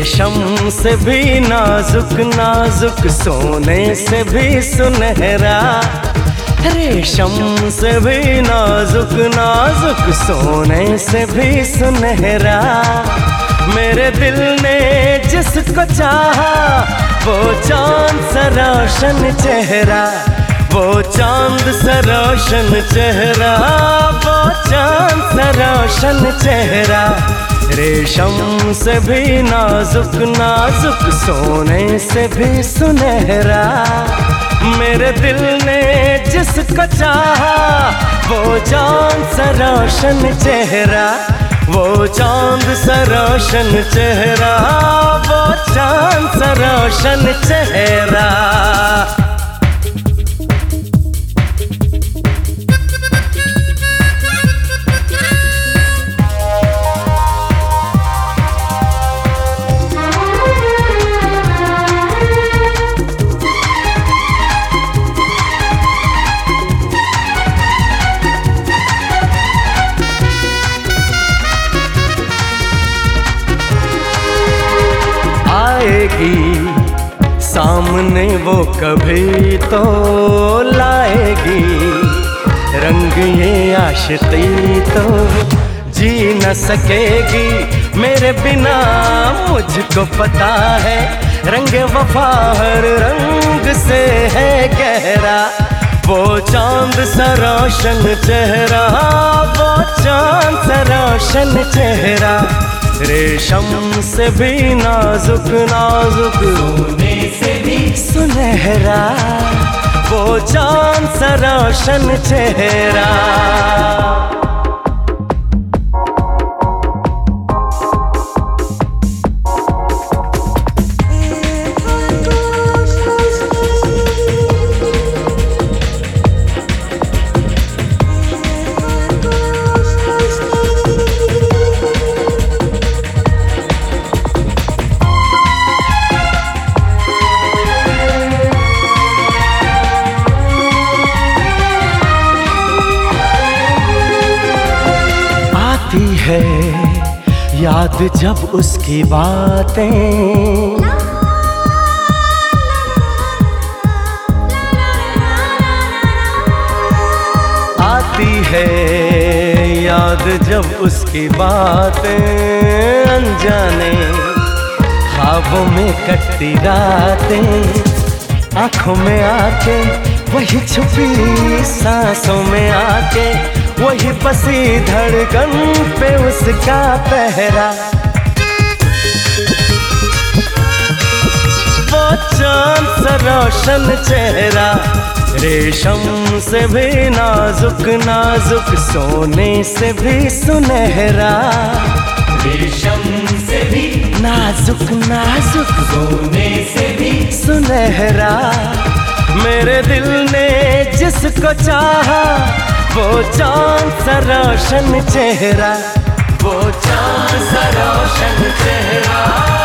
रेशम से भी नाजुक नाजुक, सोने से भी सुनहरा। रेशम से भी नाजुक नाजुक, सोने से भी सुनहरा। मेरे दिल ने जिसको चाहा, वो चांद सा रोशन चेहरा, वो चांद सा रोशन चेहरा, वो चांद सा रोशन चेहरा। रेशम से भी नाजुक नाजुक, सोने से भी सुनहरा। मेरे दिल ने जिसको चाहा, वो चांद सा रोशन चेहरा, वो चांद सा रोशन चेहरा, वो चांद सा रोशन चेहरा। आएगी सामने वो कभी तो लाएगी, रंग ये आशिकी तो जी न सकेगी मेरे बिना। मुझको पता है रंग वफा हर रंग से है गहरा। वो चांद सा रोशन चेहरा, वो चांद सा रोशन चेहरा। रेशम से भी नाजुक नाजुक, सोने से भी सुनहरा, वो चांद सा रोशन चेहरा। आती है याद जब उसकी बातें, आती है याद जब उसकी बातें। अनजाने ख्वाबों में कटती रातें, आँखों में आके वही छुपी सांसों में आके, वही बसी धड़कन पे उसका पहरा। वो चांद सा रोशन चेहरा। रेशम से भी नाजुक नाजुक, सोने से भी सुनहरा। रेशम से भी नाजुक नाजुक, सोने से भी सुनहरा। मेरे दिल ने जिसको चाहा, वो चांद सा रोशन चेहरा, वो चांद सा रोशन चेहरा।